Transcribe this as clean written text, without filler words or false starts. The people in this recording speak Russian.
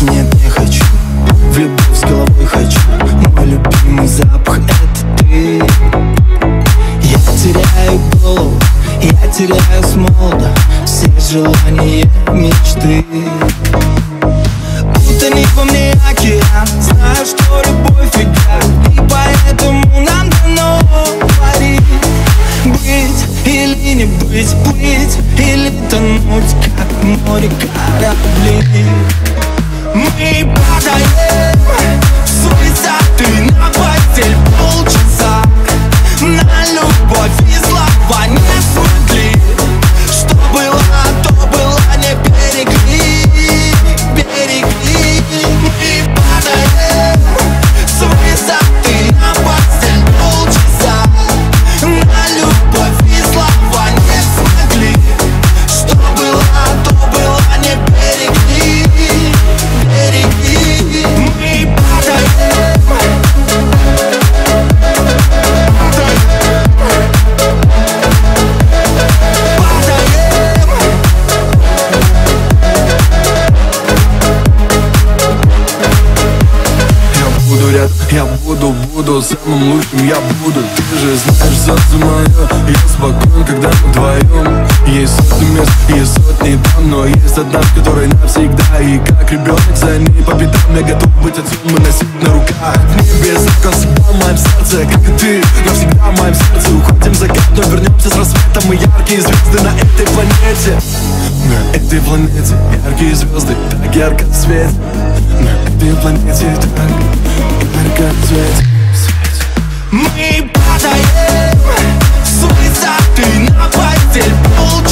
Нет, не хочу, в любовь с головой хочу. Мой любимый запах — это ты. Я теряю голову, я теряю смолода все желания, мечты. Утони во мне океан, знаю, что любовь фигня, и поэтому нам дано творить. Быть или не быть, плыть или тонуть, как в море корабли. Мы падаем с высоты на постель полчаса. На любовь и слова не смогли. Что было, то было, не берегли, берегли. Мы падаем с высоты на постель полчаса. На любовь и слова не смогли. Что было, то было, не берегли, берегли. Мы падаем. Я буду самым лучшим, я буду. Ты же знаешь, сердце мое, я спокоен, когда мы вдвоем. Есть сотни мест, есть сотни дам, но есть одна, в которой навсегда. И как ребенок за ней по пятам, я готов быть отцом и носить на руках. В небе закон всегда в моем сердце, как и ты, навсегда в моем сердце. Уходим в закат, но вернемся с рассветом. И яркие звезды на этой планете. На этой планете яркие звезды так ярко светят. На этой планете так ярко светят. Мы падаем с высоты на постель полчаса.